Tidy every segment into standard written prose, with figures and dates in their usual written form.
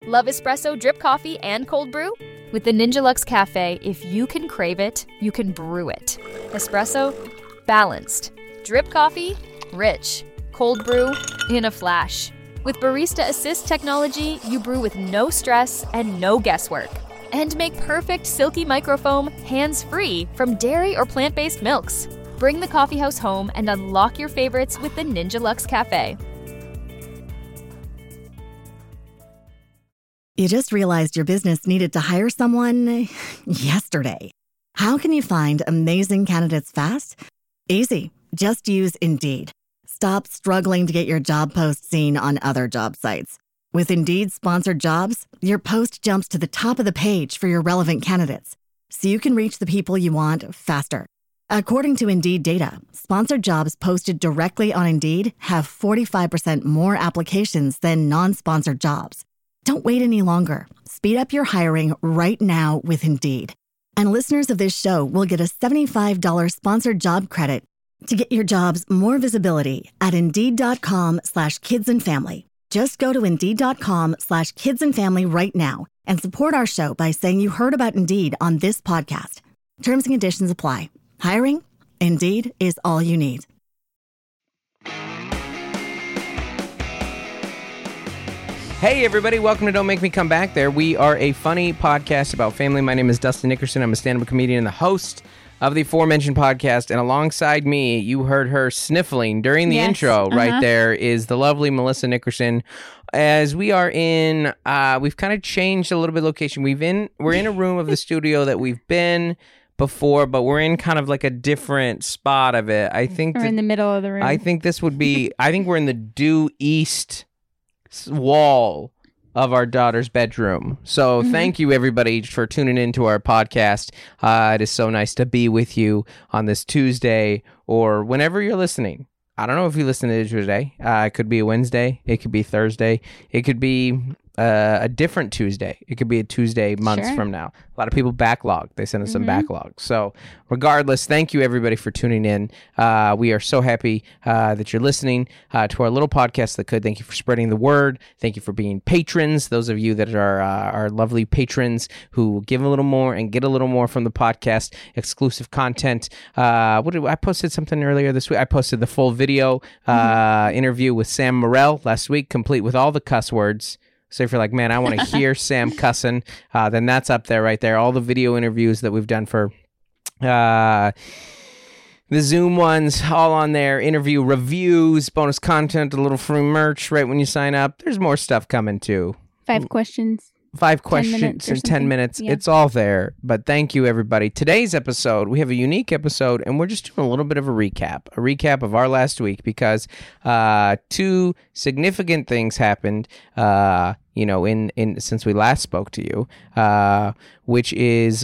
Love espresso, drip coffee, and cold brew? With the Ninja Luxe Cafe, if you can crave it, you can brew it. Espresso, balanced. Drip coffee, rich. Cold brew, in a flash. With Barista Assist technology, you brew with no stress and no guesswork. And make perfect silky microfoam hands-free from dairy or plant-based milks. Bring the coffeehouse home and unlock your favorites with the Ninja Luxe Cafe. You just realized your business needed to hire someone yesterday. How can you find amazing candidates fast? Easy. Just use Indeed. Stop struggling to get your job post seen on other job sites. With Indeed sponsored jobs, your post jumps to the top of the page for your relevant candidates, so you can reach the people you want faster. According to Indeed data, sponsored jobs posted directly on Indeed have 45% more applications than non-sponsored jobs. Don't wait any longer. Speed up your hiring right now with Indeed. And listeners of this show will get a $75 sponsored job credit to get your jobs more visibility at Indeed.com/kidsandfamily. Just go to Indeed.com/kidsandfamily right now and support our show by saying you heard about Indeed on this podcast. Terms and conditions apply. Hiring? Indeed is all you need. Hey, everybody. Welcome to Don't Make Me Come Back There. We are a funny podcast about family. My name is Dustin Nickerson. I'm a stand-up comedian and the host of the aforementioned podcast. And alongside me, you heard her sniffling during the intro. Right there is the lovely Melissa Nickerson. As we are in, we've kind of changed a little bit of location. We're in a room of the studio that we've been before, but we're in kind of like a different spot of it. I think we're in the middle of the room. I think this would be, I think we're in the due east wall of our daughter's bedroom. So thank you everybody for tuning into our podcast. It is so nice to be with you on this Tuesday or whenever you're listening. I don't know if you listen to it today. It could be a Wednesday. It could be Thursday. It could be a different Tuesday. It could be a Tuesday months from now. A lot of people backlog. They send us some backlog. So regardless, thank you everybody for tuning in. We are so happy that you're listening to our little podcast that could. Thank you for spreading the word. Thank you for being patrons. Those of you that are our lovely patrons who give a little more and get a little more from the podcast, exclusive content. I posted something earlier this week. I posted the full video interview with Sam Morrell last week, complete with all the cuss words. So if you're like, man, I want to hear Sam cussing, then that's up there right there. All the video interviews that we've done for the Zoom ones, all on there. Interview reviews, bonus content, a little free merch right when you sign up. There's more stuff coming too. 5 questions. 5 questions in 10 minutes. Yeah. It's all there. But thank you, everybody. Today's episode, we have a unique episode, and we're just doing a little bit of a recap of our last week because 2 significant things happened. In since we last spoke to you, which is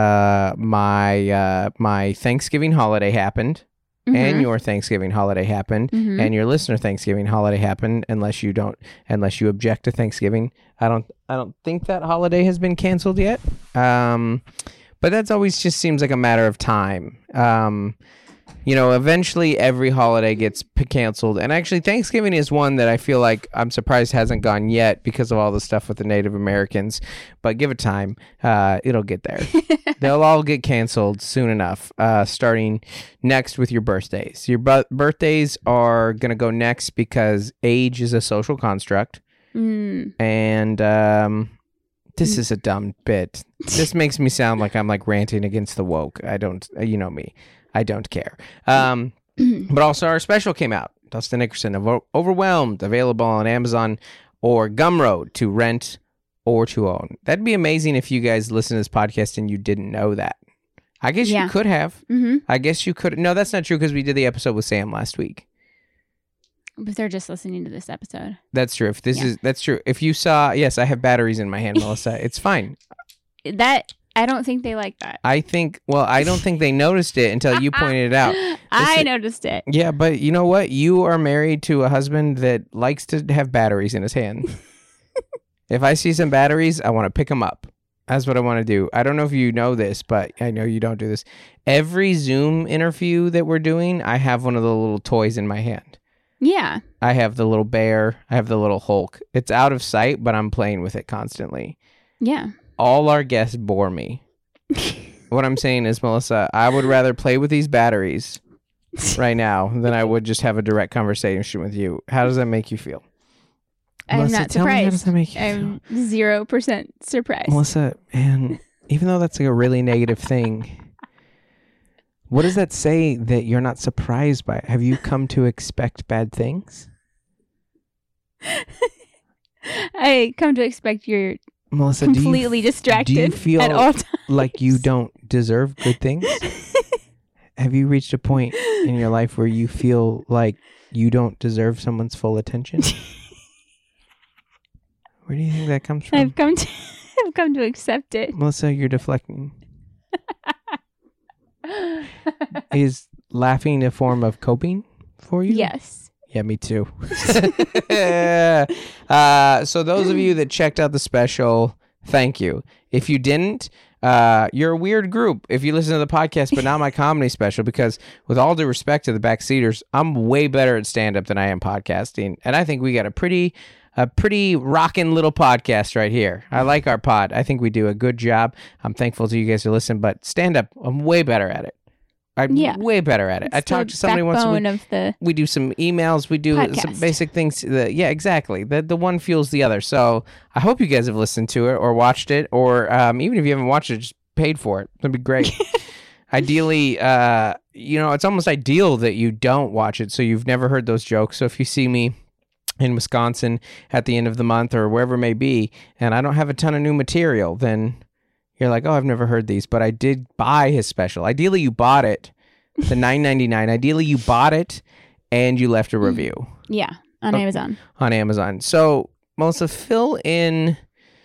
my Thanksgiving holiday happened. And your Thanksgiving holiday happened, and your listener Thanksgiving holiday happened. Unless you object to Thanksgiving, I don't think that holiday has been canceled yet. But that's always just seems like a matter of time. Eventually every holiday gets canceled. And actually Thanksgiving is one that I feel like I'm surprised hasn't gone yet because of all the stuff with the Native Americans. But give it time. It'll get there. They'll all get canceled soon enough, starting next with your birthdays. Your birthdays are going to go next because age is a social construct. And this is a dumb bit. This makes me sound like I'm like ranting against the woke. I don't, you know me. I don't care. But also our special came out. Dustin Nickerson, Overwhelmed, available on Amazon or Gumroad to rent or to own. That'd be amazing if you guys listen to this podcast and you didn't know that. I guess you could have. I guess you could. No, that's not true because we did the episode with Sam last week. But they're just listening to this episode. That's true. That's true. If you saw, yes, I have batteries in my hand, Melissa. It's fine. I don't think they like that. I don't think they noticed it until you pointed it out. I noticed it. Yeah, but you know what? You are married to a husband that likes to have batteries in his hand. If I see some batteries, I want to pick them up. That's what I want to do. I don't know if you know this, but I know you don't do this. Every Zoom interview that we're doing, I have one of the little toys in my hand. Yeah. I have the little bear. I have the little Hulk. It's out of sight, but I'm playing with it constantly. Yeah. All our guests bore me. What I'm saying is, Melissa, I would rather play with these batteries right now than I would just have a direct conversation with you. How does that make you feel? I'm Melissa, not tell me, how does surprised. that make you I'm feel? 0% surprised. Melissa, and even though that's like a really negative thing, what does that say that you're not surprised by? Have you come to expect bad things? I come to expect you're Melissa, completely distracted do you feel at all times. like you don't deserve good things? Have you reached a point in your life where you feel like you don't deserve someone's full attention? Where do you think that comes from? I've come to accept it. Melissa, you're deflecting. Is laughing a form of coping for you? Yes. Yeah, me too. So those of you that checked out the special, thank you. If you didn't, you're a weird group if you listen to the podcast, but not my comedy special, because with all due respect to the Backseaters, I'm way better at stand-up than I am podcasting. And I think we got a pretty rockin' little podcast right here. I like our pod. I think we do a good job. I'm thankful to you guys who listen, but stand-up, I'm way better at it. I'm way better at it. I talked to somebody once a week. We do some emails. We do some basic things. Yeah, exactly. The one fuels the other. So I hope you guys have listened to it or watched it, or even if you haven't watched it, just paid for it. That'd be great. Ideally, it's almost ideal that you don't watch it, so you've never heard those jokes. So if you see me in Wisconsin at the end of the month or wherever it may be, and I don't have a ton of new material, then you're like, oh, I've never heard these, but I did buy his special. Ideally, you bought it, the $9.99. Ideally, you bought it and you left a review. Yeah, on Amazon. On Amazon. So, Melissa, fill in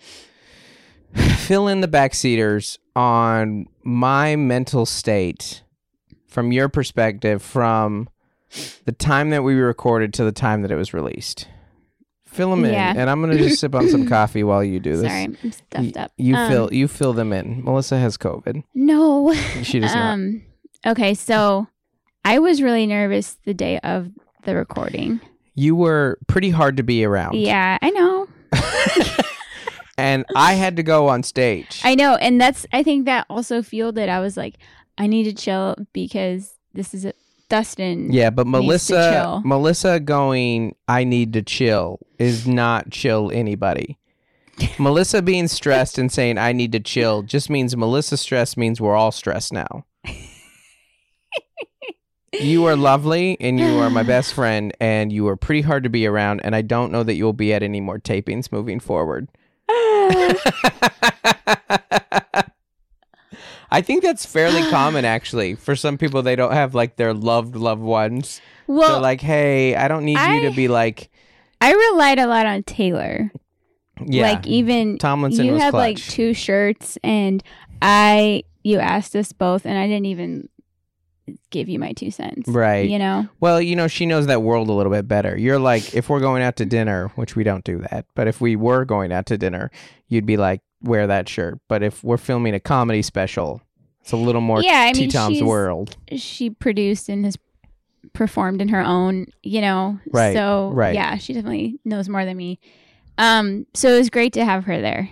the Backseaters on my mental state from your perspective from the time that we recorded to the time that it was released. Fill them in, and I'm going to just sip on some coffee while you do this. Sorry, I'm stuffed up. You fill them in. Melissa has COVID. No. She does not. Okay, so I was really nervous the day of the recording. You were pretty hard to be around. Yeah, I know. And I had to go on stage. I know, and I think that also fueled it. I was like, I need to chill because this is Dustin. Yeah, but Melissa going, I need to chill is not chill anybody. Melissa being stressed and saying, I need to chill just means Melissa stressed means we're all stressed now. You are lovely and you are my best friend and you are pretty hard to be around, and I don't know that you'll be at any more tapings moving forward. I think that's fairly common, actually. For some people, they don't have like their loved ones. Well, they're like, hey, I don't need you to be like. I relied a lot on Taylor. Yeah, like even Tomlinson you was had clutch. Like 2 shirts, and you asked us both, and I didn't even give you my 2 cents. Right. You know. Well, she knows that world a little bit better. You're like, if we're going out to dinner, which we don't do that, but if we were going out to dinner, you'd be like, wear that shirt. But if we're filming a comedy special, it's a little more T-Tom's world. She produced and has performed in her own, Right. So yeah, she definitely knows more than me. So it was great to have her there.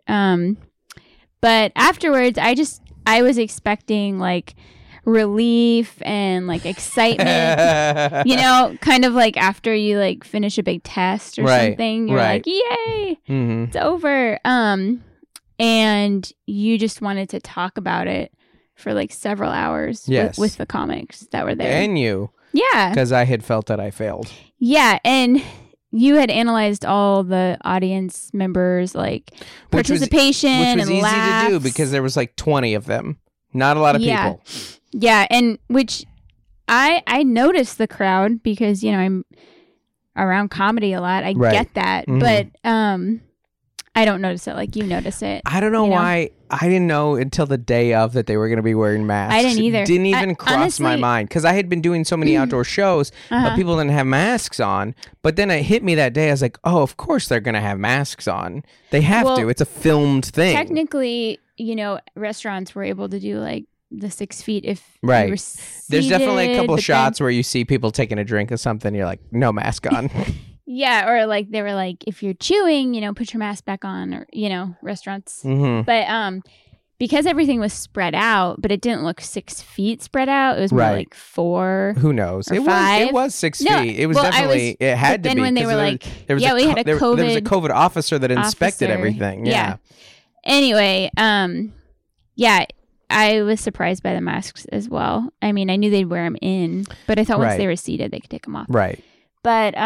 But afterwards, I was expecting like relief and like excitement, kind of like after you like finish a big test or something, you're like, yay, it's over. And you just wanted to talk about it for like several hours with the comics that were there. And you. Yeah. Because I had felt that I failed. Yeah. And you had analyzed all the audience members, like participation which was and easy laughs. to do because there was like 20 of them. Not a lot of people. Yeah. And which I noticed the crowd because, I'm around comedy a lot. I get that. Mm-hmm. But I don't notice it like you notice it. I don't know why. I didn't know until the day of that they were going to be wearing masks. I didn't either. It didn't even cross my mind because I had been doing so many outdoor shows, but people didn't have masks on. But then it hit me that day. I was like, oh, of course they're going to have masks on. They have to. It's a filmed thing. Technically, restaurants were able to do like the 6 feet if Right. you were There's definitely a couple seated, shots where you see people taking a drink of something. You're like, no mask on. Yeah, or like they were like, if you're chewing, put your mask back on, or restaurants. Mm-hmm. But because everything was spread out, but it didn't look 6 feet spread out. It was more Right. like 4. Who knows? Or It 5. was 6 No, feet. It was well, definitely. It had but to then be. when they 'cause were there- like, there was yeah, we had a there was a COVID COVID officer that inspected officer. everything. Yeah. Anyway, I was surprised by the masks as well. I mean, I knew they'd wear them in, but I thought once Right. they were seated, they could take them off. Right. But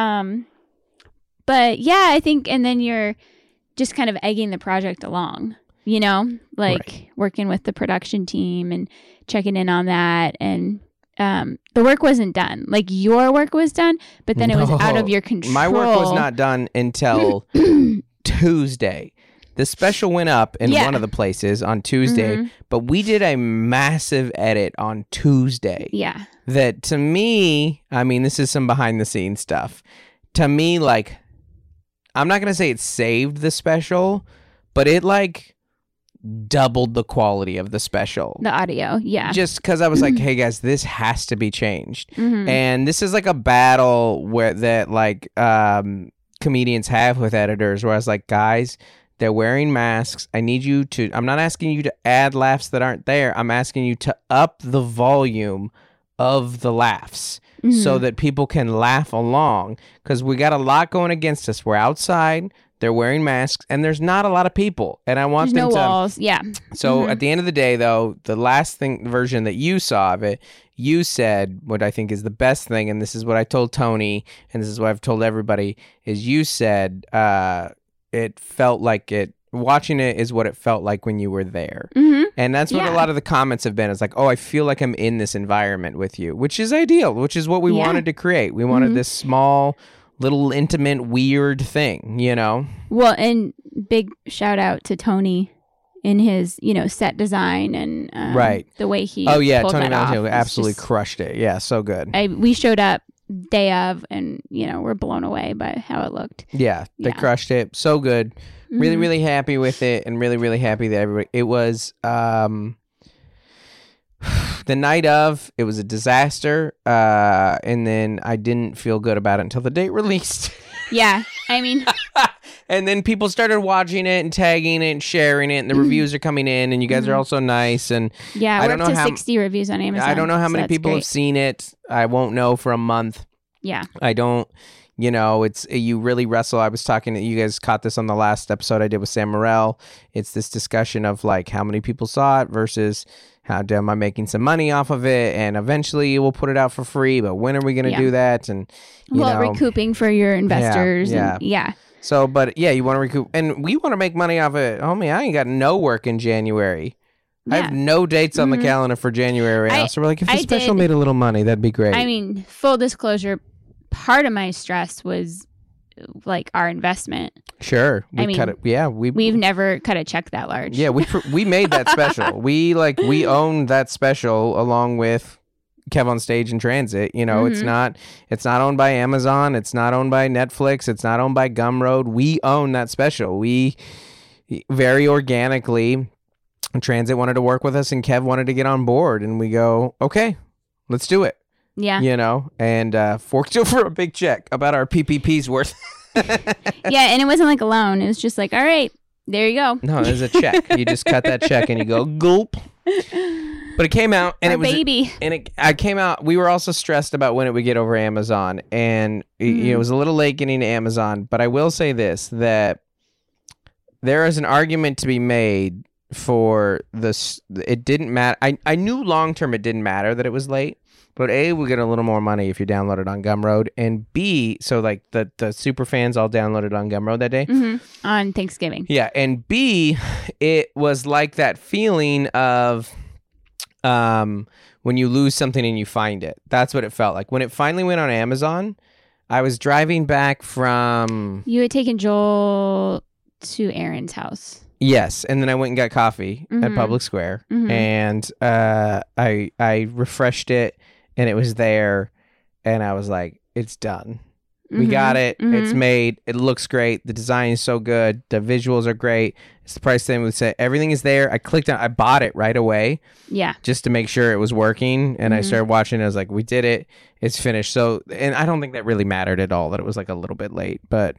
yeah, I think, and then you're just kind of egging the project along, Right. working with the production team and checking in on that. And the work wasn't done. Like your work was done, but then it was out of No. your control. My work was not done until Tuesday. The special went up in Yeah. one of the places on Tuesday, Mhm. but we did a massive edit on Tuesday. Yeah. That to me, I mean, this is some behind the scenes stuff. To me, like, I'm not going to say it saved the special, but it like doubled the quality of the special. The audio. Yeah. Just because I was like, hey guys, this has to be changed. Mhm. And this is like a battle where that like comedians have with editors where I was like, guys, they're wearing masks. I need you to, I'm not asking you to add laughs that aren't there. I'm asking you to up the volume of the laughs so that people can laugh along, because we got a lot going against us. We're outside, they're wearing masks, and there's not a lot of people. And I want There's them no to walls. Yeah. So at the end of the day, though, the last version that you saw of it, you said what I think is the best thing, and this is what I told Tony, and this is what I've told everybody, is you said it felt like it, watching it is what it felt like when you were there. Mm-hmm. And that's what a Yeah. lot of the comments have been. It's like, oh, I feel like I'm in this environment with you, which is ideal, which is what we Yeah. wanted to create. We wanted this small, little, intimate, weird thing, Well, and big shout out to Tony in his, set design and Right. the way he. Oh, yeah, pulled Tony that off. Valentino It's absolutely just- crushed it. Yeah, so good. we showed up day of, and we're blown away by how it looked. Yeah, they Yeah. crushed it. So good. Really, Mhm. really happy with it, and really, really happy that everybody. It was the night of. It was a disaster, and then I didn't feel good about it until the date released. Yeah, I mean, And then people started watching it and tagging it and sharing it, and the reviews are coming in, and you guys are all so nice. And yeah, I we're don't up know to how 60 reviews on Amazon. I don't know how so many that's people have great. seen it. I won't know for a month. Yeah, I don't, it's, you really wrestle. I was talking to you guys, caught this on the last episode I did with Sam Morrell. It's this discussion of like how many people saw it versus how am I making some money off of it, and eventually we'll put it out for free, but when are we going to Yeah. do that? And you know, recouping for your investors. yeah. And, yeah. so, but yeah, you want to recoup, and we want to make money off it. Homie, I ain't got no work in January. I have no dates on the calendar for January right now. So we're like, if the I special did- made a little money, that'd be great. I mean, full disclosure, part of my stress was like our investment. sure. We I mean, cut it. Yeah. We've never cut a check that large. Yeah, we made that special. we owned that special along with Kev on Stage and Transit. It's not owned by Amazon. It's not owned by Netflix. It's not owned by Gumroad. We own that special. We very organically, Transit wanted to work with us, and Kev wanted to get on board, and we go, okay, let's do it. Yeah. And forked over a big check, about our PPP's worth. Yeah. And it wasn't like a loan. It was just like, all right, there you go. No, it was a check. You just cut that check and you go gulp. But it came out, and Our it was baby. And I came out. We were also stressed about when it would get over Amazon, and it was a little late getting to Amazon. But I will say this: that there is an argument to be made for this. It didn't matter. I knew long term it didn't matter that it was late. But A, we get a little more money if you download it on Gumroad, and B, so like the super fans all downloaded on Gumroad that day. On Thanksgiving. Yeah, and B, it was like that feeling of when you lose something and you find it. That's what it felt like. When it finally went on Amazon, I was driving back from... You had taken Joel to Aaron's house. Yes, and then I went and got coffee at Public Square, and I refreshed it, and it was there, and I was like, it's done. We got it. It's made. It looks great. The design is so good. The visuals are great. It's the price thing. We said everything is there. I clicked on. I bought it right away. Yeah. Just to make sure it was working, and I started watching. I was like, "We did it. It's finished." So, and I don't think that really mattered at all that it was like a little bit late, but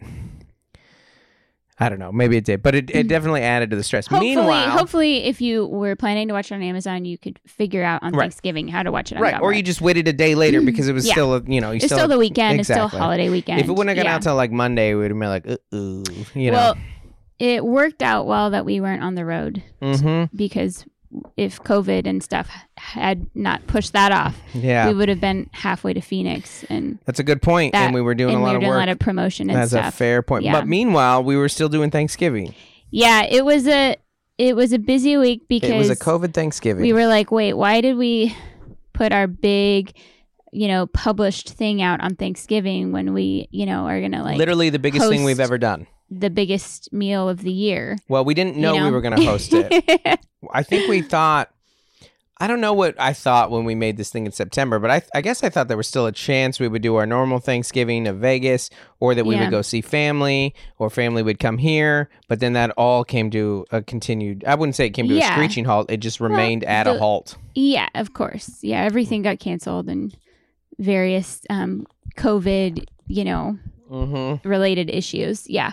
I don't know. Maybe it did, but it definitely added to the stress. Hopefully, if you were planning to watch it on Amazon, you could figure out on Thanksgiving how to watch it on Gumroad. Or you just waited a day later because it was still, it's still the weekend. Exactly. It's still holiday weekend. If it wouldn't have gone out till like Monday, we would have been like, you know. Well, it worked out well that we weren't on the road because if COVID and stuff had not pushed that off, we would have been halfway to Phoenix. And that's a good point. And we were doing a lot of work. A lot of promotion and that's stuff. That's a fair point. Yeah. But meanwhile, we were still doing Thanksgiving. Yeah, it was a busy week because it was a COVID Thanksgiving. We were like, wait, why did we put our big, published thing out on Thanksgiving when we, are gonna like literally the biggest thing we've ever done. The biggest meal of the year. Well, we didn't know we were going to host it. I think we thought, I don't know what I thought when we made this thing in September, but I guess I thought there was still a chance we would do our normal Thanksgiving of Vegas, or that we would go see family, or family would come here. But then that all came to a continued, I wouldn't say it came to a screeching halt. It just remained at a halt. Yeah, of course. Yeah, everything got canceled and various COVID, related issues. Yeah.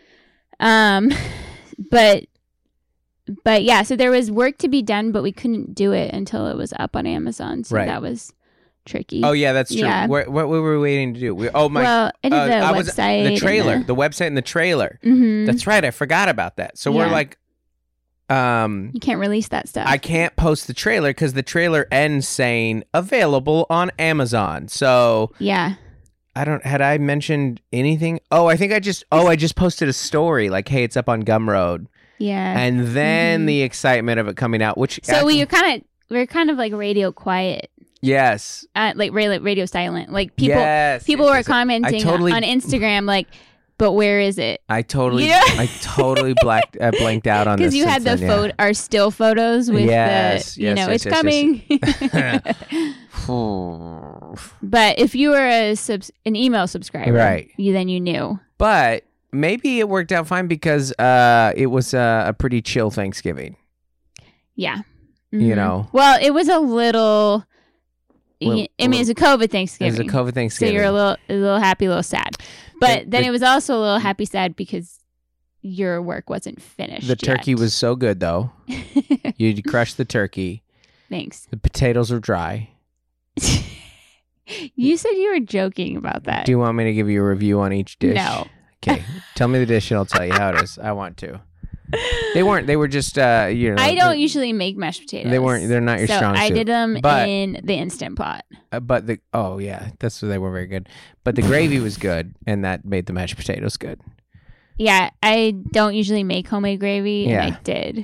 But yeah, so there was work to be done, but we couldn't do it until it was up on Amazon. So that was tricky. Oh yeah, that's true. Yeah. What were we waiting to do? Well, I did the website. The trailer. The website and the trailer. Mm-hmm. That's right. I forgot about that. So we're like, you can't release that stuff. I can't post the trailer because the trailer ends saying available on Amazon. So yeah. Had I mentioned anything? Oh, I think I just posted a story like, hey, it's up on Gumroad. Yeah. And then the excitement of it coming out, which we were kind of like radio quiet. Yes. Like radio silent. Like people were commenting on Instagram like, but where is it? I totally blanked out on this. Because you had the our still photos with it's coming. But if you were an email subscriber, right, then you knew. But maybe it worked out fine because it was a pretty chill Thanksgiving. Yeah. Mm-hmm. Well, it was a little. It's a COVID Thanksgiving. It was a COVID Thanksgiving. So you're a little happy, a little sad. But then it was also a little happy, sad because your work wasn't finished. The turkey was so good, though. You crushed the turkey. Thanks. The potatoes were dry. You said you were joking about that. Do you want me to give you a review on each dish? No. Okay. Tell me the dish and I'll tell you how it is. I want to. They were just, I don't usually make mashed potatoes. They're not your strong suit. I did them in the Instant Pot. That's they were very good. But the gravy was good and that made the mashed potatoes good. Yeah, I don't usually make homemade gravy and I did.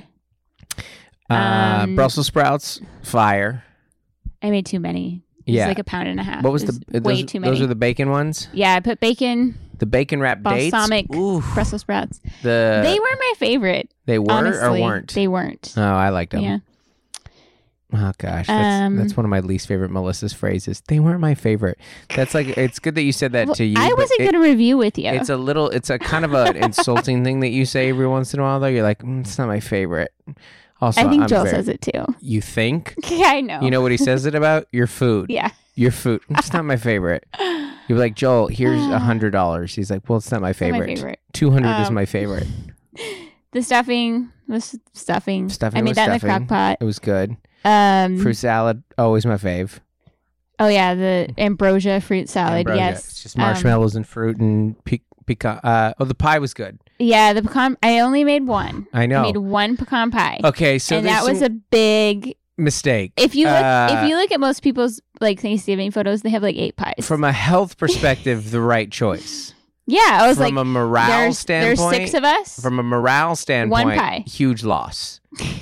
Brussels sprouts, fire. I made too many. It was like 1.5 pounds. What was way too many? Those are the bacon ones? Yeah, I put bacon. The bacon wrapped dates? Balsamic Brussels sprouts. They were my favorite. They were honestly, or weren't? They weren't. Oh, I liked them. Yeah. Oh gosh, that's one of my least favorite Melissa's phrases. They weren't my favorite. That's like, it's good that you said that to you. I wasn't going to review with you. It's a kind of an insulting thing that you say every once in a while though. You're like, it's not my favorite. Also, I think Joel says it too. You think? Yeah, I know. You know what he says it about? Your food. Yeah. Your food. It's not my favorite. You're like, Joel, here's $100. He's like, well, it's not my favorite. 200 is my favorite. The stuffing was stuffing. I made that in the crock pot. It was good. Fruit salad, always my fave. Oh yeah, the ambrosia fruit salad. Yes, it's just marshmallows and fruit and pecan. The pie was good. Yeah, the pecan. I only made one. I know. I made one pecan pie. Okay, so and that was a big mistake. If you look at most people's like Thanksgiving photos, they have like 8 pies. From a health perspective, the right choice. Yeah, I was from a morale standpoint. There's 6 of us. From a morale standpoint, 1 pie. Huge loss.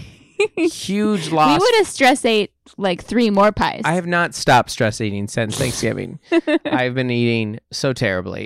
Huge loss. We would have stress ate like 3 more pies. I have not stopped stress eating since Thanksgiving. I've been eating so terribly.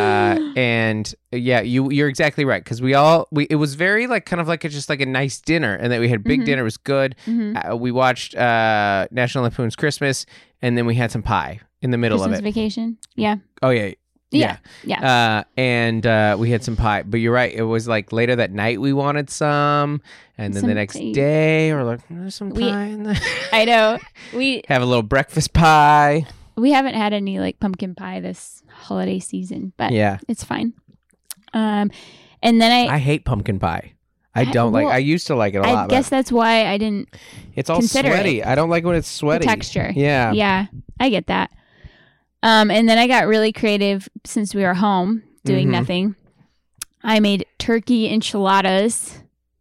And yeah, you're exactly right. Because it was very like kind of like just like a nice dinner, and then we had big dinner. It was good. Mm-hmm. We watched National Lampoon's Christmas, and then we had some pie in the middle Christmas of it. Vacation. Yeah. Oh yeah. Yeah. And we had some pie. But you're right. It was like later that night we wanted some. And then the next day we're like, there's some pie in there. I know. We have a little breakfast pie. We haven't had any like pumpkin pie this holiday season, but it's fine. And then I hate pumpkin pie. I don't like. I used to like it a lot. I guess that's why I didn't. It's all sweaty. I don't like when it's sweaty. The texture. Yeah, I get that. And then I got really creative since we were home doing nothing. I made turkey enchiladas.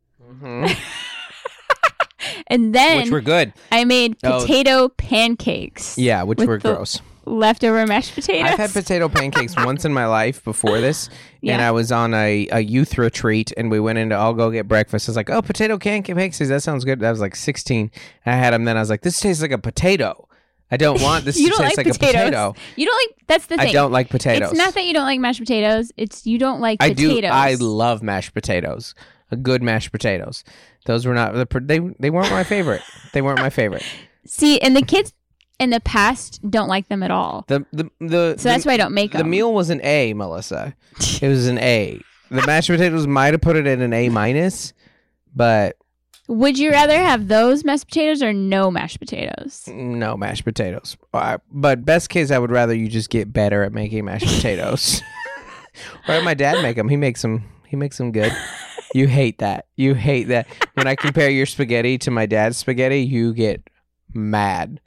And then which were good. I made potato pancakes. Yeah, which were gross. Leftover mashed potatoes. I've had potato pancakes once in my life before this, and I was on a youth retreat, and we went into I'll go get breakfast. I was like, oh, potato pancakes, that sounds good. I was like 16, and I had them then. I was like, this tastes like a potato. I don't want this to taste like a potato. You don't like, that's the thing. I don't like potatoes. It's not that you don't like mashed potatoes. It's you don't like potatoes. I love mashed potatoes. A good mashed potatoes. Those were not, they weren't my favorite. They weren't my favorite. See, and the kids in the past don't like them at all. So that's why I don't make them. The meal was an A, Melissa. It was an A. The mashed potatoes might have put it in an A-, but... Would you rather have those mashed potatoes or no mashed potatoes? No mashed potatoes. But best case, I would rather you just get better at making mashed potatoes. Or have my dad make them. He makes them good. You hate that. When I compare your spaghetti to my dad's spaghetti, you get mad.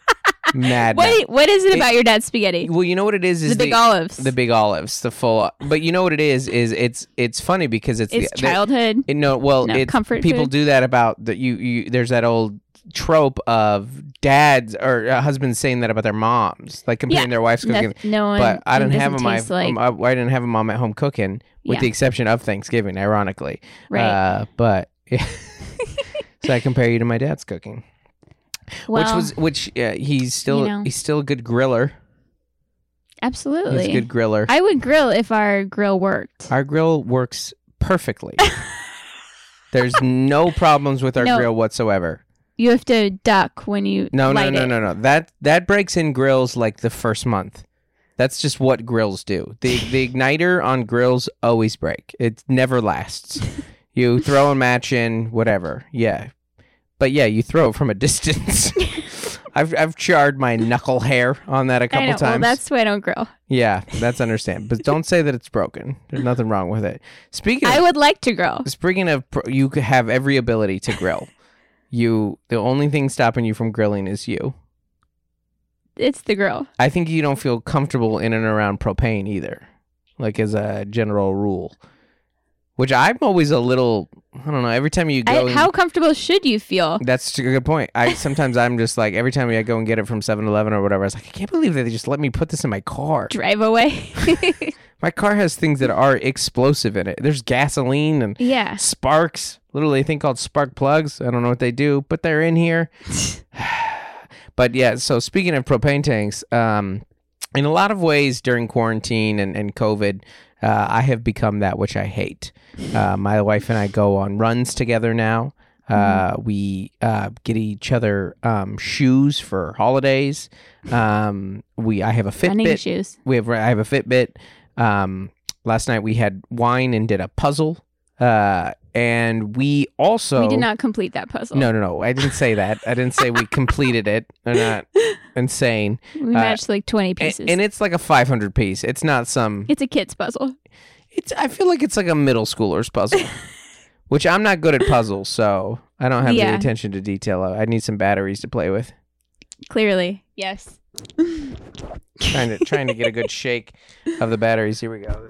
What is it about your dad's spaghetti? Well, you know what it is the big olives. The big olives, the full. But you know what it is it's funny because it's childhood. Comfort people food. do that about that. You there's that old trope of dads or husbands saying that about their moms, like comparing their wife's cooking. But I didn't have I didn't have a mom at home cooking, with the exception of Thanksgiving, ironically. Right. But so I compare you to my dad's cooking. Well, he's still a good griller. Absolutely. He's a good griller. I would grill if our grill worked. Our grill works perfectly. There's no problems with our grill whatsoever. You have to duck when you light it. No. That breaks in grills like the first month. That's just what grills do. The igniter on grills always break. It never lasts. You throw a match in, whatever. Yeah. But yeah, you throw it from a distance. I've charred my knuckle hair on that a couple times. Well, that's why I don't grill. Yeah, that's understandable. But don't say that it's broken. There's nothing wrong with it. I would like to grill. Speaking of, you have every ability to grill. The only thing stopping you from grilling is you. It's the grill. I think you don't feel comfortable in and around propane either, like as a general rule. Which I'm always a little, I don't know, every time you go... how comfortable should you feel? That's a good point. Sometimes I'm just like, every time I go and get it from 7-Eleven or whatever, I was like, I can't believe that they just let me put this in my car. Drive away. My car has things that are explosive in it. There's gasoline and sparks, literally a thing called spark plugs. I don't know what they do, but they're in here. But yeah, so speaking of propane tanks, in a lot of ways during quarantine and COVID, I have become that which I hate. My wife and I go on runs together now. We get each other shoes for holidays. I have a Fitbit. Running shoes. I have a Fitbit. Last night we had wine and did a puzzle. And we did not complete that puzzle. No. I didn't say that. I didn't say we completed it. I'm not insane. We matched like 20 pieces. And it's like a 500 piece. It's not some... It's a kid's puzzle. I feel like it's like a middle schooler's puzzle. Which I'm not good at puzzles, so I don't have the attention to detail. I need some batteries to play with. Clearly. Yes. Trying to get a good shake of the batteries. Here we go.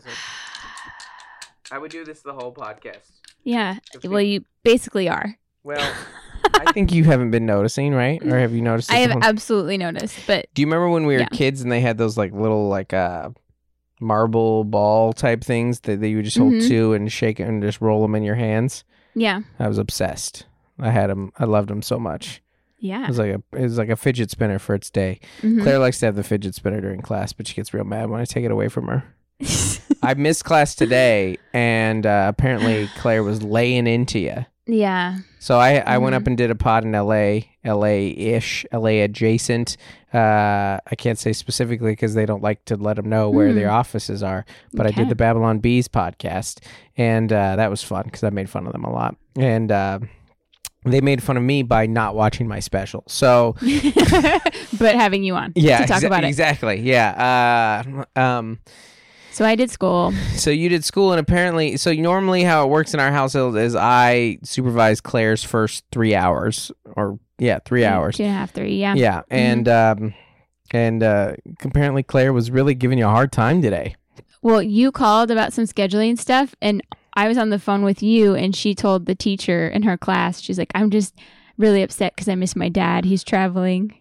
I would do this the whole podcast. Yeah. Well, you basically are. Well, I think you haven't been noticing, right? Or have you noticed? I have absolutely noticed. But do you remember when we were kids and they had those like little like marble ball type things that you would just hold two and shake it and just roll them in your hands? Yeah. I was obsessed. I had them. I loved them so much. Yeah. It was like a fidget spinner for its day. Claire likes to have the fidget spinner during class, but she gets real mad when I take it away from her. I missed class today, and apparently Claire was laying into you. Yeah. So I went up and did a pod in LA-ish, LA adjacent. I can't say specifically because they don't like to let them know where their offices are. But I did the Babylon Bees podcast, and that was fun because I made fun of them a lot. And they made fun of me by not watching my special. So, but having you on to talk about it. Exactly. Yeah. So I did school. So you did school, and apparently, so normally how it works in our household is I supervise Claire's first 3 hours, or 3 hours, 2.5, 3, yeah. Yeah, and apparently Claire was really giving you a hard time today. Well, you called about some scheduling stuff, and I was on the phone with you, and she told the teacher in her class, she's like, I'm just really upset because I miss my dad. He's traveling.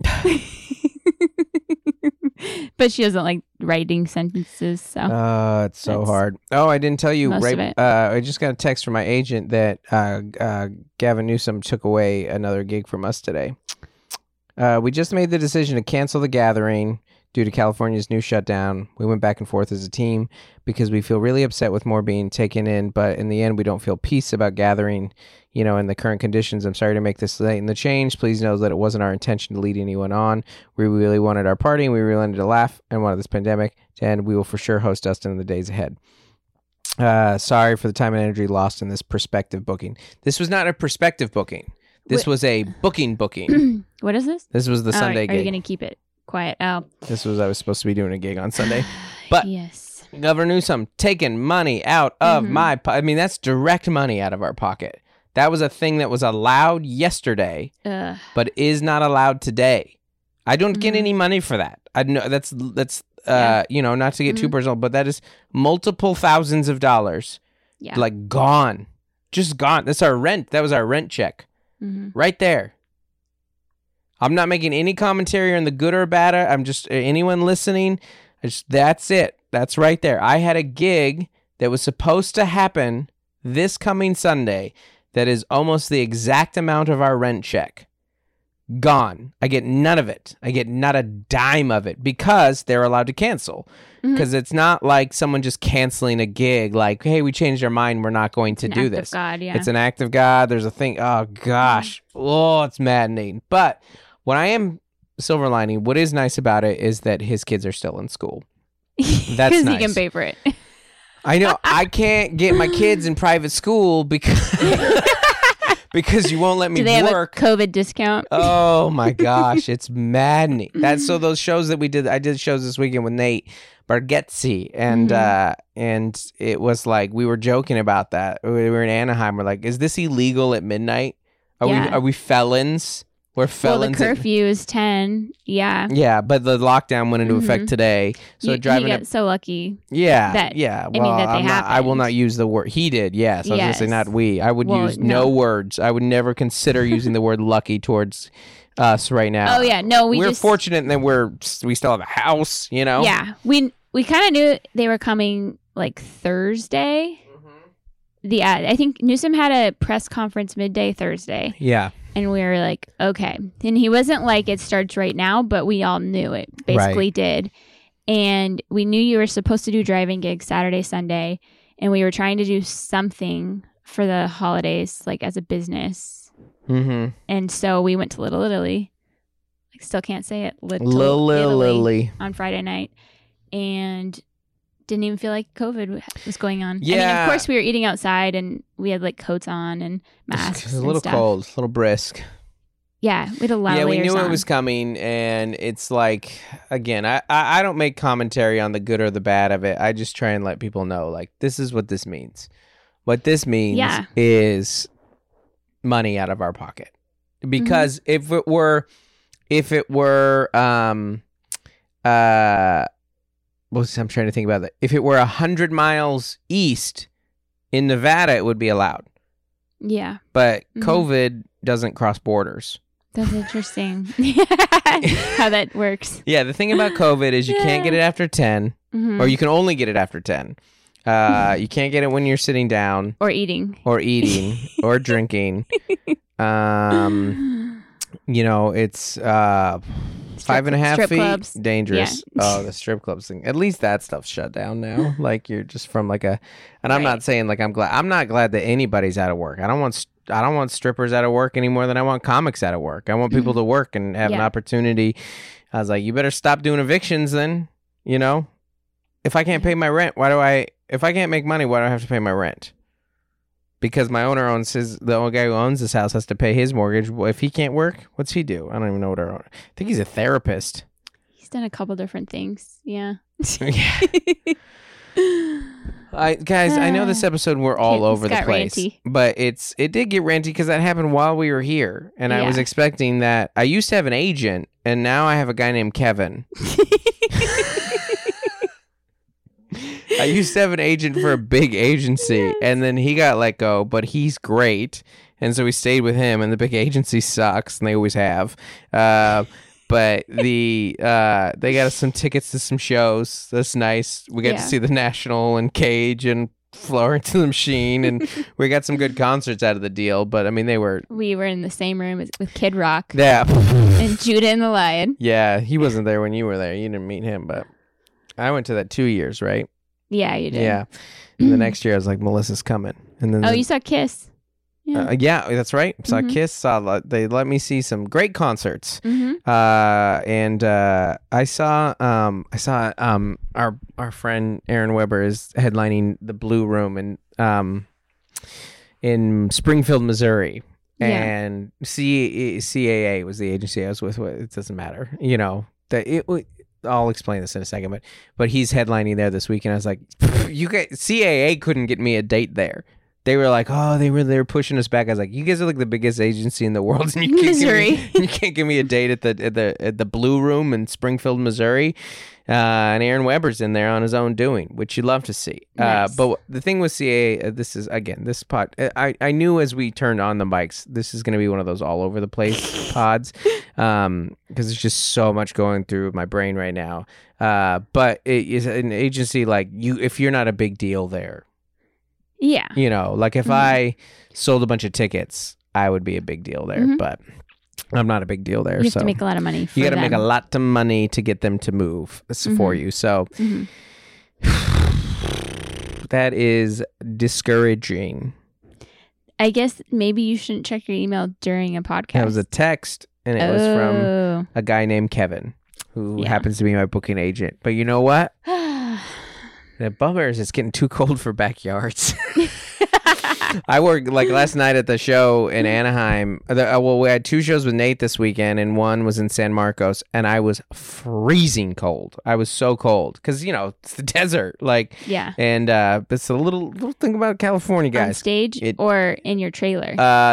But she doesn't like writing sentences, so. It's so hard. Oh, I didn't tell you, most right? of it. I just got a text from my agent that Gavin Newsom took away another gig from us today. We just made the decision to cancel the gathering due to California's new shutdown. We went back and forth as a team because we feel really upset with more being taken in, but in the end, we don't feel peace about gathering, in the current conditions. I'm sorry to make this late in the change. Please know that it wasn't our intention to lead anyone on. We really wanted our party, and we really wanted to laugh and wanted this pandemic to end. We will for sure host Dustin in the days ahead. Sorry for the time and energy lost in this prospective booking. This was not a prospective booking. This was a booking. What is this? This was the Sunday gig. Are you going to keep it quiet? Oh. I was supposed to be doing a gig on Sunday. But yes. Governor Newsom taking money out of my that's direct money out of our pocket. That was a thing that was allowed yesterday, but is not allowed today. I don't get any money for that. I know that's not to get too personal, but that is multiple thousands of dollars. Yeah. Like gone. Just gone. That's our rent. That was our rent check. Right there. I'm not making any commentary on the good or bad. I'm just anyone listening. That's it. That's right there. I had a gig that was supposed to happen this coming Sunday that is almost the exact amount of our rent check. Gone. I get none of it. I get not a dime of it because they're allowed to cancel. Because it's not like someone just canceling a gig like, hey, we changed our mind. We're not going to do this. It's an act of God, yeah. It's an act of God. There's a thing. Oh, gosh. Oh, it's maddening. But what I am silver lining, what is nice about it is that his kids are still in school. That's nice. Because he can pay for it. I know. I can't get my kids in private school because you won't let me Do they work. Have a COVID discount? Oh my gosh, it's maddening. So those shows that we did, I did shows this weekend with Nate Bargatze, and it was like we were joking about that. We were in Anaheim. We're like, is this illegal at midnight? Are we felons? We're felons. Well, the curfew is 10. Yeah. Yeah, but the lockdown went into effect today. So he got so lucky. Yeah. Well, that happened. I will not use the word. He did. Yes. I was going to say not we. I would use no words. I would never consider using the word lucky towards us right now. Oh yeah. No, we're fortunate that we still have a house. Yeah. We kind of knew they were coming like Thursday. I think Newsom had a press conference midday Thursday. Yeah. And we were like, okay. And he wasn't like, it starts right now, but we all knew it basically did. And we knew you were supposed to do driving gigs Saturday, Sunday. And we were trying to do something for the holidays, like as a business. And so we went to Little Italy. I still can't say it. Little Italy on Friday night. And didn't even feel like COVID was going on. Yeah. I mean, of course, we were eating outside and we had like coats on and masks. It was a little cold, a little brisk. Yeah, we had a lot of layers we knew on. it was coming, and it's like, again, I don't make commentary on the good or the bad of it. I just try and let people know, like, this is what this means. What this means is money out of our pocket. Because if it were I'm trying to think about that. If it were 100 miles east in Nevada, it would be allowed. Yeah. But COVID doesn't cross borders. That's interesting. How that works. Yeah, the thing about COVID is you can't get it after 10, or you can only get it after 10. You can't get it when you're sitting down. Or eating. Or drinking. It's... 5.5 strip feet, clubs. dangerous. Yeah. Oh, the strip clubs thing. At least that stuff's shut down now. Like you're just from like a, and I'm Right. not saying like I'm not glad that anybody's out of work. I don't want strippers out of work any more than I want comics out of work. I want people to work and have an Yeah. opportunity. I was like, you better stop doing evictions then. You know, if I can't pay my rent, if I can't make money, why do I have to pay my rent? Because my owner the only guy who owns this house has to pay his mortgage. Well, if he can't work, what's he do? I don't even know what our owner. I think he's a therapist. He's done a couple different things. Yeah. Yeah. Guys, I know this episode we're all It's over the got place, ranty. but it did get ranty because that happened while we were here, and I was Yeah. expecting that. I used to have an agent, and now I have a guy named Kevin. I used to have an agent for a big agency, and then he got let go, but he's great, and so we stayed with him. And the big agency sucks, and they always have. But they got us some tickets to some shows. That's nice. We got to see the National and Cage and Florence and the Machine, and we got some good concerts out of the deal. But I mean, We were in the same room with Kid Rock yeah, and Judah and the Lion. yeah. He wasn't there when you were there. You didn't meet him, but I went to that 2 years, right? Yeah, you did. Yeah. And the next year, I was like, Melissa's coming, and then Oh, you saw Kiss. Yeah. yeah, that's right. Saw Mhm. Kiss. They let me see some great concerts. Mm-hmm. And I saw our friend Aaron Weber is headlining the Blue Room in Springfield, Missouri. Yeah. And CAA was the agency I was with. It doesn't matter, you know. I'll explain this in a second, but he's headlining there this weekend. I was like, you guys, CAA couldn't get me a date there. They were like, oh, they were pushing us back. I was like, you guys are like the biggest agency in the world, and you can't give me a date at the Blue Room in Springfield, Missouri. And Aaron Weber's in there on his own doing, which you love to see. Nice. But the thing with CAA, this pod. I knew as we turned on the mics, this is going to be one of those all over the place pods, because there's just so much going through my brain right now. But it is an agency like you. If you're not a big deal there. Yeah. You know, like if I sold a bunch of tickets, I would be a big deal there, but I'm not a big deal there. You have so to make a lot of money for you got to them. make a lot of money to get them to move for you. So that is discouraging. I guess maybe you shouldn't check your email during a podcast. That was a text, and it was from Oh. a guy named Kevin, who Yeah. happens to be my booking agent. But you know what? The bummer is it's getting too cold for backyards. I worked like last night at the show in Anaheim. We had 2 shows with Nate this weekend, and one was in San Marcos, and I was freezing cold. I was so cold because it's the desert, like Yeah. And it's a little thing about California, On guys. stage or in your trailer?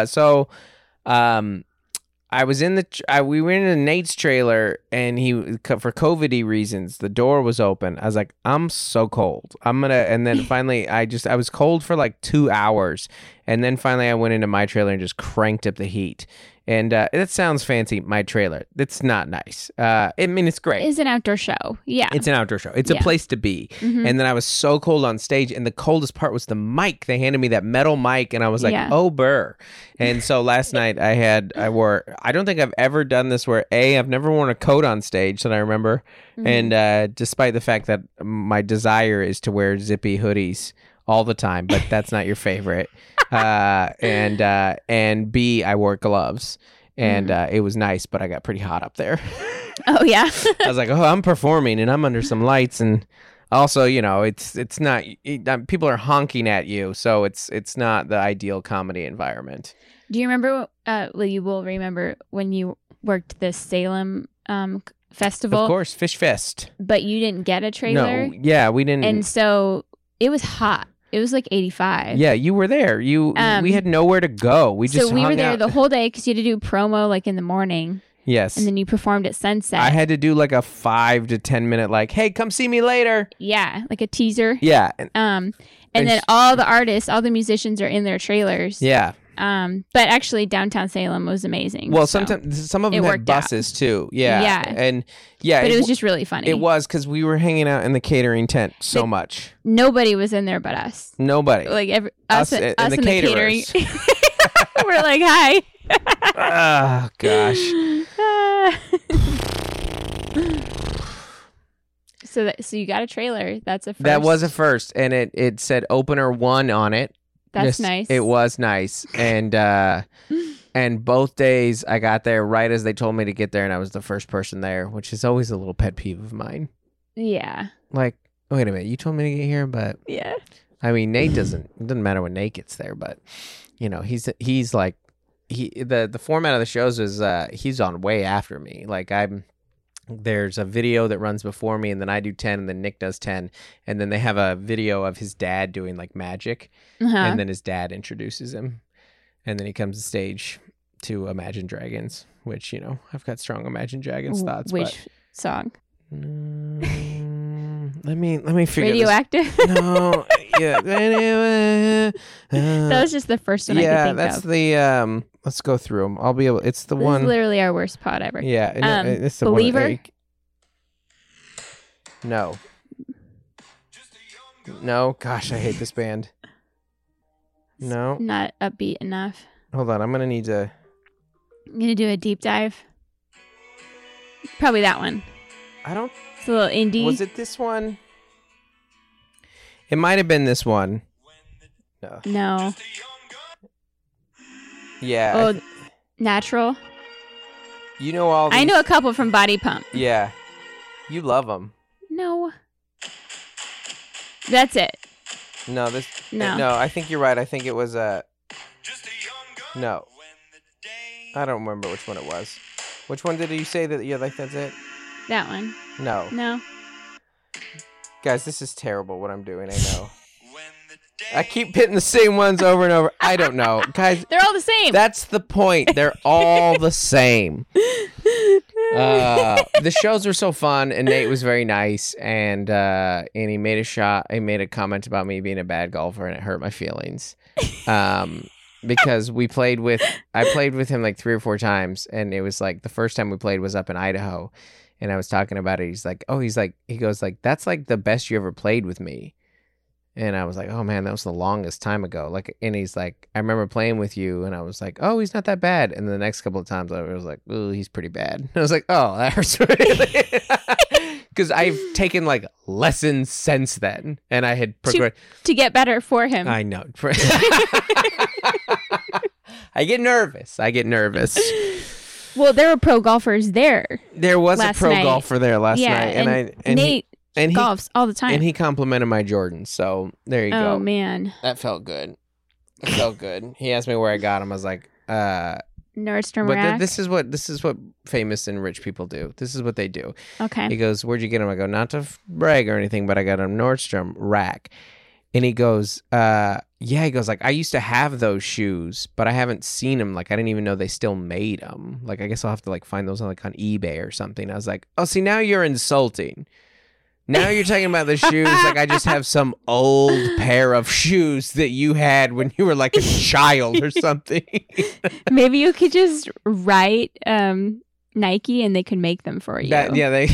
I was in we were in Nate's trailer, and for COVID-y reasons, the door was open. I was like, I'm so cold. And then finally I was cold for like 2 hours. And then finally I went into my trailer and just cranked up the heat. And it sounds fancy, my trailer. It's not nice. I mean, it's great. It's an outdoor show. Yeah. It's an outdoor show. It's a place to be. And then I was so cold on stage, and the coldest part was the mic. They handed me that metal mic, and I was like, oh, burr. And so last night I don't think I've ever done this where I've never worn a coat on stage that I remember. And despite the fact that my desire is to wear zippy hoodies all the time, but that's not your favorite. And B, I wore gloves, and it was nice, but I got pretty hot up there. Oh yeah. I was like, I'm performing, and I'm under some lights, and also, it's not people are honking at you, so it's not the ideal comedy environment. Do you remember? Well, you will remember when you worked the Salem festival. Of course, Fish Fest. But you didn't get a trailer. No, yeah, we didn't. And so it was hot. It was like 85. Yeah, you were there. We had nowhere to go. We were there out. the whole day because you had to do promo like in the morning. Yes. And then you performed at sunset. I had to do like a 5 to 10 minute like, hey, come see me later. Yeah, like a teaser. Yeah. And then all the artists, all the musicians are in their trailers. Yeah. But actually downtown Salem was amazing. Well, sometimes some of them had buses too. Yeah. Yeah. And yeah. But it was just really funny. It was because we were hanging out in the catering tent so much. Nobody was in there but us. Nobody. Like us and in the the catering. caterers. We're like, hi. Oh, gosh. So you got a trailer. That's a first. That was a first, and it said opener 1 on it. That's nice. It was nice, and both days I got there right as they told me to get there, and I was the first person there, which is always a little pet peeve of mine. Yeah. Like, wait a minute, you told me to get here, but yeah. I mean, Nate doesn't. It doesn't matter when Nate gets there, but he's like the format of the shows is he's on way after me. Like there's a video that runs before me, and then I do 10, and then Nick does 10, and then they have a video of his dad doing like magic, and then his dad introduces him, and then he comes to stage to Imagine Dragons, which I've got strong Imagine Dragons thoughts. Which song? Let me figure Radioactive? This. No, yeah. That was just the first one I could think of. Yeah, that's the let's go through them. I'll be able. It's the this one. Is literally our worst pod ever. Yeah, it's the Believer. One no. No, gosh, I hate this band. No, not upbeat enough. Hold on, I'm gonna need to. I'm gonna do a deep dive. Probably that one. I don't. It's a little indie. Was it this one? It might have been this one. No. Yeah. Oh, Natural. You know all these... I know a couple from Body Pump. Yeah. You love them. No. That's it. No, this... No. No, I think you're right. I think it was No. I don't remember which one it was. Which one did you say that you like? That's it? That one. No. No. Guys, this is terrible what I'm doing. I know. I keep hitting the same ones over and over. I don't know. Guys, they're all the same. That's the point. They're all the same. The shows were so fun, and Nate was very nice, and he made a shot. He made a comment about me being a bad golfer, and it hurt my feelings. Because I played with him like 3 or 4 times, and it was like the first time we played was up in Idaho, and I was talking about it. He goes like, that's like the best you ever played with me. And I was like, oh man, that was the longest time ago. Like, and he's like, I remember playing with you, and I was like, oh, he's not that bad. And the next couple of times I was like, oh, he's pretty bad. And I was like, oh, that hurts really. Because I've taken like lessons since then, and I had to get better for him. I know. I get nervous. Well, there were pro golfers there. There was a pro golfer there last night, and Nate golfs all the time. And he complimented my Jordans, so there you go. Oh man, that felt good. It felt good. He asked me where I got them. I was like, Nordstrom but Rack. This is what famous and rich people do. This is what they do. Okay. He goes, where'd you get them? I go, not to brag or anything, but I got a Nordstrom Rack. And he goes, he goes like, I used to have those shoes, but I haven't seen them. Like, I didn't even know they still made them. Like, I guess I'll have to like find those on eBay or something. I was like, oh, see, now you're insulting. Now you're talking about the shoes like I just have some old pair of shoes that you had when you were like a child or something. Maybe you could just write Nike and they could make them for you. They.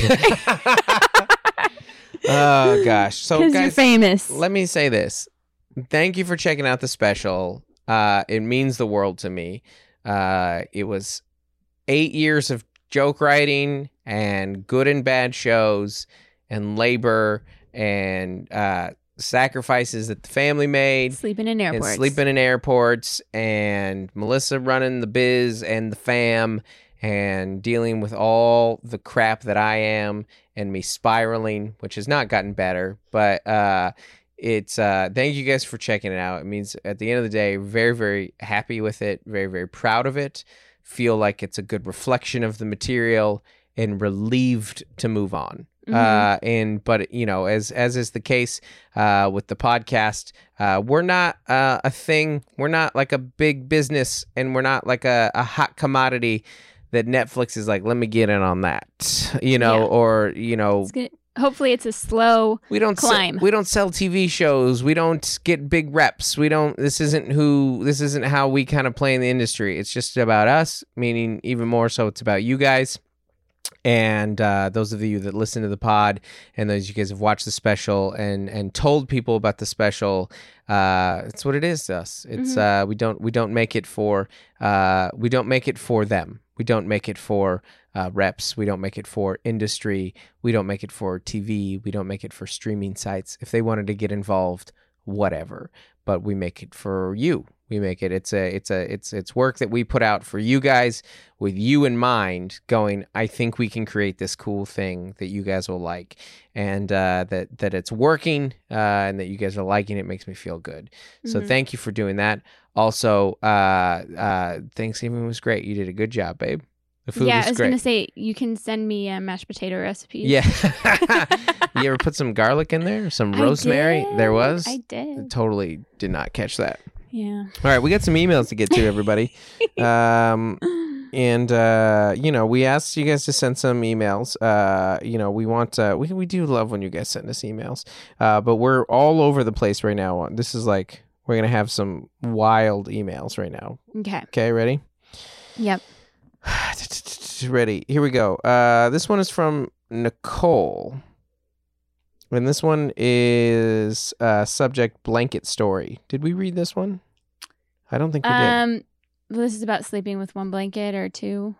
Oh gosh! So guys, you're famous. Let me say this: thank you for checking out the special. It means the world to me. It was 8 years of joke writing and good and bad shows and labor and sacrifices that the family made. Sleeping in airports and Melissa running the biz and the fam and dealing with all the crap that I am and me spiraling, which has not gotten better. But it's thank you guys for checking it out. It means at the end of the day, very, very happy with it. Very, very proud of it. Feel like it's a good reflection of the material and relieved to move on. But you know, as is the case with the podcast, we're not a thing. We're not like a big business, and we're not like a hot commodity that Netflix is like, let me get in on that, or hopefully it's a slow climb. We don't sell TV shows. We don't get big reps. This isn't how we kind of play in the industry. It's just about us, meaning even more so it's about you guys. And those of you that listen to the pod and those you guys have watched the special and told people about the special, it's what it is to us. It's we don't make it for them. We don't make it for reps. We don't make it for industry. We don't make it for TV. We don't make it for streaming sites. If they wanted to get involved, whatever. But we make it for you. We make it. It's work that we put out for you guys with you in mind. Going, I think we can create this cool thing that you guys will like, and that it's working, and that you guys are liking it makes me feel good. So thank you for doing that. Also, Thanksgiving was great. You did a good job, babe. The food was great. I was going to say, you can send me mashed potato recipes. Yeah. You ever put some garlic in there? Some rosemary? There was? I did. Totally did not catch that. Yeah. All right, we got some emails to get to, everybody. We asked you guys to send some emails. We want we do love when you guys send us emails. But we're all over the place right now. This is like, we're going to have some wild emails right now. Okay, ready? Yep. Ready. Here we go. This one is from Nicole. And this one is subject blanket story. Did we read this one? I don't think we did. This is about sleeping with one blanket or two.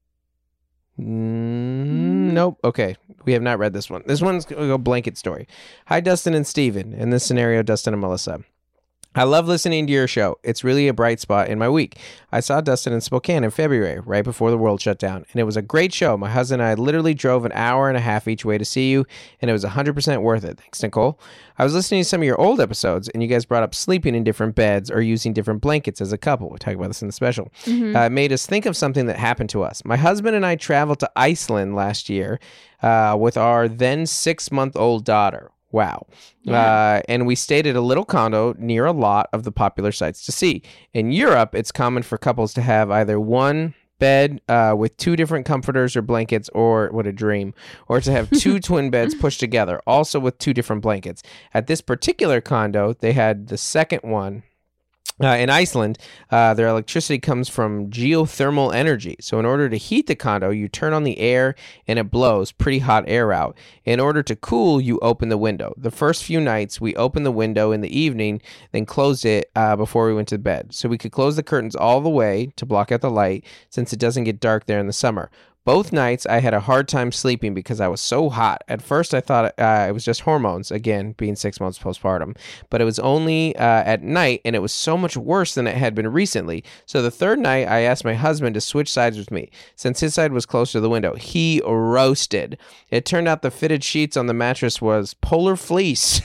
Nope. Okay. We have not read this one. This one's going to go blanket story. Hi, Dustin and Steven. In this scenario, Dustin and Melissa. I love listening to your show. It's really a bright spot in my week. I saw Dustin in Spokane in February, right before the world shut down, and it was a great show. My husband and I literally drove an hour and a half each way to see you, and it was 100% worth it. Thanks, Nicole. I was listening to some of your old episodes, and you guys brought up sleeping in different beds or using different blankets as a couple. We talked about this in the special. It made us think of something that happened to us. My husband and I traveled to Iceland last year with our then 6-month-old daughter. Wow. Yeah. And we stayed at a little condo near a lot of the popular sites to see. In Europe, it's common for couples to have either one bed with two different comforters or blankets, or what a dream, or to have two twin beds pushed together, also with two different blankets. At this particular condo, they had the second one. In Iceland, their electricity comes from geothermal energy. So in order to heat the condo, you turn on the air and it blows pretty hot air out. In order to cool, you open the window. The first few nights, we opened the window in the evening, then closed it before we went to bed. So we could close the curtains all the way to block out the light, since it doesn't get dark there in the summer. Both nights, I had a hard time sleeping because I was so hot. At first, I thought it was just hormones, again, being 6 months postpartum. But it was only at night, and it was so much worse than it had been recently. So the third night, I asked my husband to switch sides with me. Since his side was closer to the window, he roasted. It turned out the fitted sheets on the mattress was polar fleece.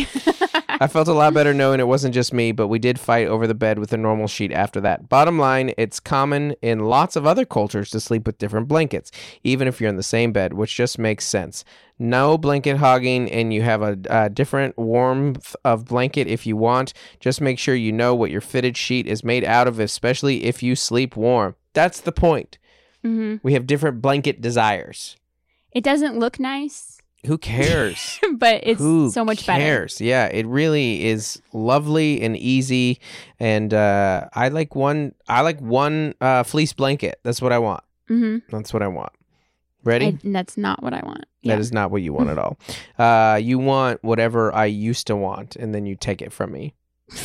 I felt a lot better knowing it wasn't just me, but we did fight over the bed with a normal sheet after that. Bottom line, it's common in lots of other cultures to sleep with different blankets, even if you're in the same bed, which just makes sense. No blanket hogging, and you have a different warmth of blanket if you want. Just make sure you know what your fitted sheet is made out of, especially if you sleep warm. That's the point. Mm-hmm. We have different blanket desires. It doesn't look nice. Who cares? But it's so much better. Who cares? Yeah, it really is lovely and easy. And I like one fleece blanket. That's what I want. Mm-hmm. That's what I want. Ready? That's not what I want. That is not what you want at all. You want whatever I used to want, and then you take it from me.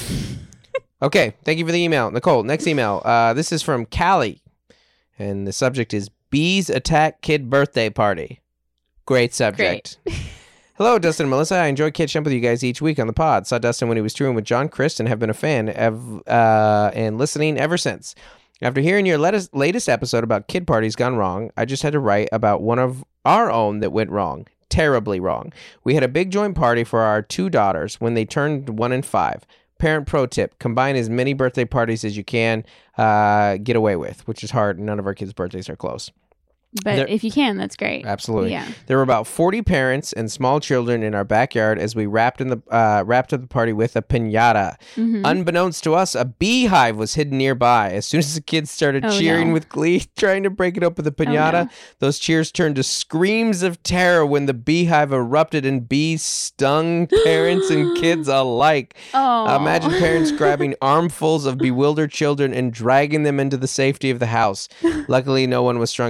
Okay, thank you for the email. Nicole, next email. This is from Callie, and the subject is Bees Attack Kid Birthday Party. Great subject. Great. Hello, Dustin and Melissa. I enjoy catching up with you guys each week on the pod. Saw Dustin when he was touring with John Christ and have been a fan and listening ever since. After hearing your latest episode about kid parties gone wrong, I just had to write about one of our own that went wrong. Terribly wrong. We had a big joint party for our two daughters when they turned 1 and 5. Parent pro tip, combine as many birthday parties as you can get away with, which is hard. None of our kids' birthdays are close. But if you can, that's great. Absolutely. Yeah. There were about 40 parents and small children in our backyard as we wrapped up the party with a piñata. Mm-hmm. Unbeknownst to us, a beehive was hidden nearby. As soon as the kids started cheering with glee, trying to break it open with a piñata, those cheers turned to screams of terror when the beehive erupted and bees stung parents and kids alike. Imagine parents grabbing armfuls of bewildered children and dragging them into the safety of the house. Luckily, no one was stung too badly,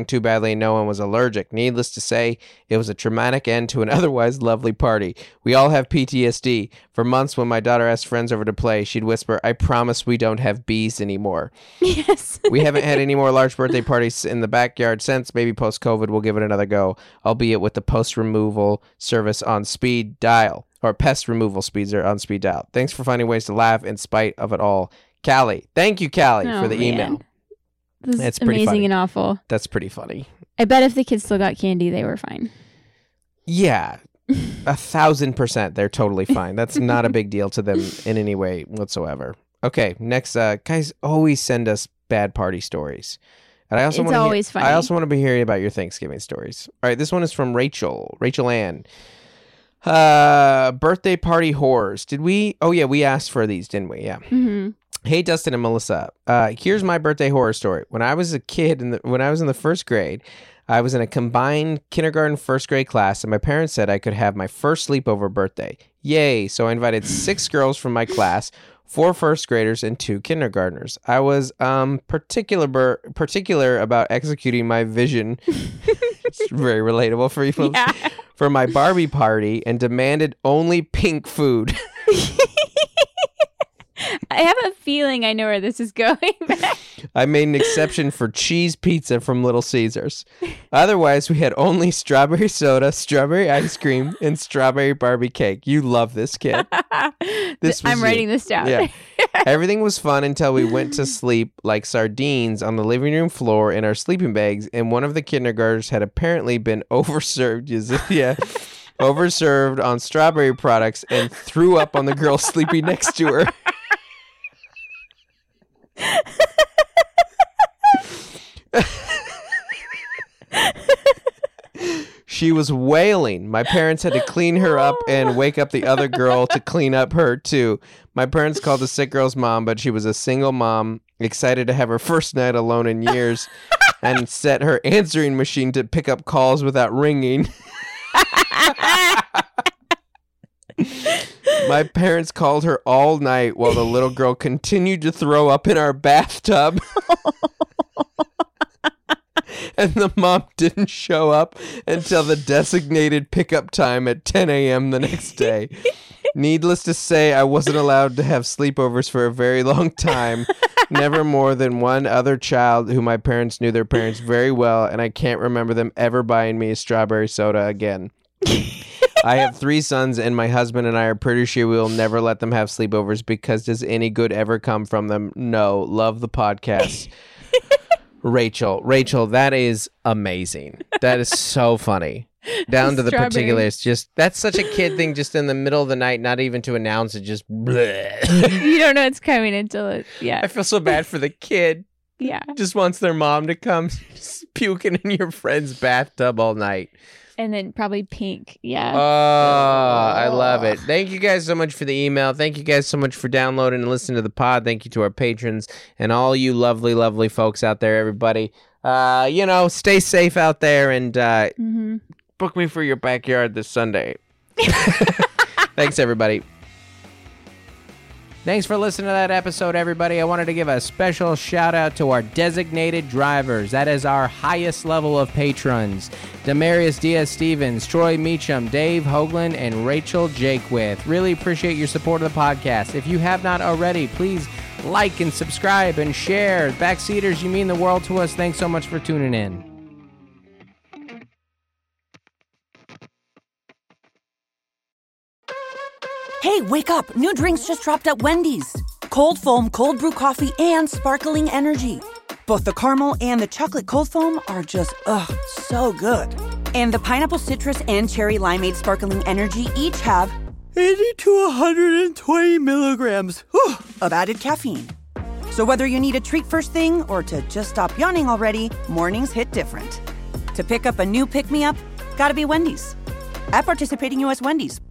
Thankfully, no one was allergic. Needless to say, it was a traumatic end to an otherwise lovely party. We all have PTSD. For months, when my daughter asked friends over to play, she'd whisper, "I promise we don't have bees anymore." Yes. We haven't had any more large birthday parties in the backyard since. Maybe post-COVID, we'll give it another go, albeit with the post-removal service on speed dial, or pest removal speeds are on speed dial. Thanks for finding ways to laugh in spite of it all. Callie. Thank you, Callie, for the email. This That's is pretty amazing funny. and awful. That's pretty funny. I bet if the kids still got candy, they were fine. Yeah, 1,000%. They're totally fine. That's not a big deal to them in any way whatsoever. Okay, next, guys always send us bad party stories. And I also It's always funny. I also want to be hearing about your Thanksgiving stories. All right, this one is from Rachel Ann. Birthday party horrors. Did we? Oh yeah, we asked for these, didn't we? Yeah. Mm-hmm. Hey, Dustin and Melissa. Here's my birthday horror story. When I was a kid, when I was in the first grade, I was in a combined kindergarten first grade class, and my parents said I could have my first sleepover birthday. Yay! So I invited 6 girls from my class, 4 first graders, and 2 kindergartners. I was particular about executing my vision. It's very relatable for you. Yeah. For my Barbie party, and demanded only pink food. I have a feeling I know where this is going. I made an exception for cheese pizza from Little Caesars. Otherwise, we had only strawberry soda, strawberry ice cream, and strawberry Barbie cake. You love this, kid. I'm writing this down. Yeah. Everything was fun until we went to sleep like sardines on the living room floor in our sleeping bags, and one of the kindergartners had apparently been overserved. Overserved on strawberry products and threw up on the girl sleeping next to her. She was wailing. My parents had to clean her up and wake up the other girl to clean up her too. My parents called the sick girl's mom, but she was a single mom, excited to have her first night alone in years, and set her answering machine to pick up calls without ringing. My parents called her all night while the little girl continued to throw up in our bathtub. And the mom didn't show up until the designated pickup time at 10 a.m. the next day. Needless to say, I wasn't allowed to have sleepovers for a very long time. Never more than one other child who my parents knew their parents very well, and I can't remember them ever buying me a strawberry soda again. I have 3 sons, and my husband and I are pretty sure we will never let them have sleepovers because does any good ever come from them? No. Love the podcast. Rachel, that is amazing. That is so funny. Down to the particulars. Just that's such a kid thing. Just in the middle of the night, not even to announce it. Just bleh. You don't know it's coming until it. Yeah. I feel so bad for the kid. Yeah. Just wants their mom to come, just puking in your friend's bathtub all night. And then probably pink. Yeah. Oh, I love it. Thank you guys so much for the email. Thank you guys so much for downloading and listening to the pod. Thank you to our patrons and all you lovely, lovely folks out there, everybody. Stay safe out there and book me for your backyard this Sunday. Thanks, everybody. Thanks for listening to that episode, everybody. I wanted to give a special shout out to our designated drivers. That is our highest level of patrons. Demarius Diaz-Stevens, Troy Meacham, Dave Hoagland, and Rachel Jakewith. Really appreciate your support of the podcast. If you have not already, please like and subscribe and share. Backseaters, you mean the world to us. Thanks so much for tuning in. Hey, wake up. New drinks just dropped at Wendy's. Cold foam, cold brew coffee, and sparkling energy. Both the caramel and the chocolate cold foam are just, so good. And the pineapple citrus and cherry limeade sparkling energy each have 80 to 120 milligrams of added caffeine. So whether you need a treat first thing or to just stop yawning already, mornings hit different. To pick up a new pick-me-up, gotta be Wendy's. At participating U.S. Wendy's.